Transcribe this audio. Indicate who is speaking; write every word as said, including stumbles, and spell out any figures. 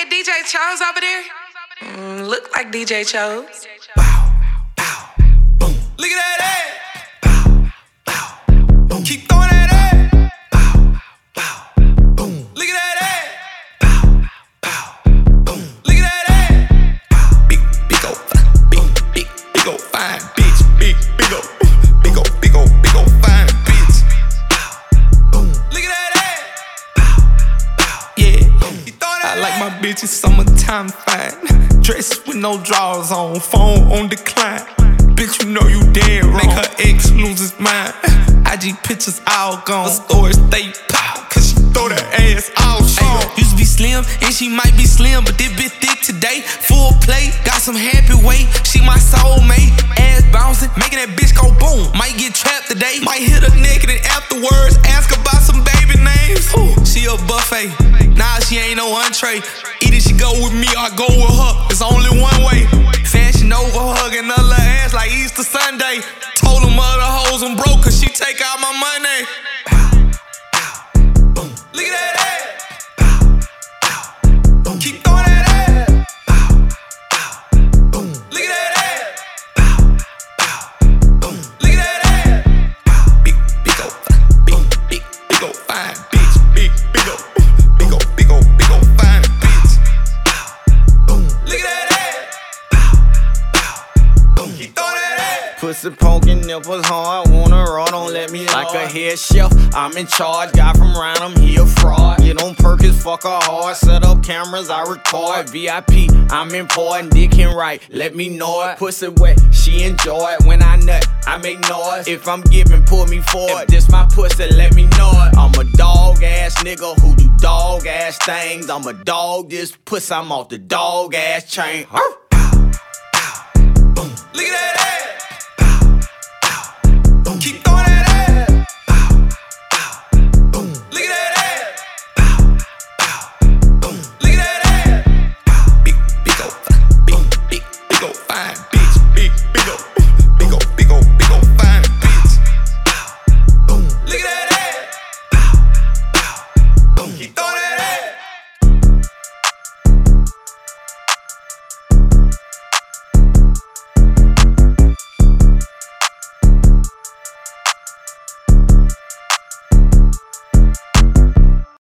Speaker 1: that D J Chose over there? Mm, look like D J Chose.
Speaker 2: Bow, bow, boom. Look at that ass. Bow, bow, boom. Keep throwing that ass. Bow, bow, boom. Look at that ass. Bow, bow, boom. Look at that ass. Bow. Big, big ol' fine, big, big, big ol' fine bitch. Big, big ol', big ol', big ol', big ol' fine bitch. Bow, boom. Look at that ass. Bow, bow, yeah. I like my bitches summertime fine. Dress with no drawers on, phone on decline. Bitch, you know you dead wrong. Make her ex lose his mind. I G pictures all gone. Stories stay pop, cause she throw that ass all strong. Used to be slim, and she might be slim, but this bitch thick today. Full plate, got some happy weight. She my soulmate. Ass bouncing, making that bitch go boom. Might get trapped today. Might hit her naked and afterwards ask about some baby names. Ooh, she a buffet. Nah, she ain't no entree. Either she go with me or I go with her. It's only one way. Fashion over hugging her little ass like Easter Sunday. Told them other hoes I'm broke cause she take out my money. Bow, bow, boom. Look at that ass. Bow, bow, boom. Keep throwing that ass. Bow, bow, boom. Look at that ass. Bow, bow, boom. Look at that ass. Bow. Big, big ol' fine, big, big, big ol' fine bitch. Big, big ol', big ol', big ol', big ol' fine bitch. Bow, boom. Look at that ass. Bow, bow, boom. Keep throwing that ass.
Speaker 3: Pussy poking nipples hard, wanna run, don't let me like a head chef. I'm in charge, guy from Random, he a fraud. Get on Perkins, fuck her hard, set up cameras, I record. V I P, I'm important, dick and right, let me know it. Pussy wet, she enjoy it. When I nut, I make noise. If I'm giving, pull me forward. If this my pussy, let me know it. I'm a dog ass nigga who do dog ass things. I'm a dog, this pussy, I'm off the dog ass chain.
Speaker 2: Bow, bow, boom. Look at that.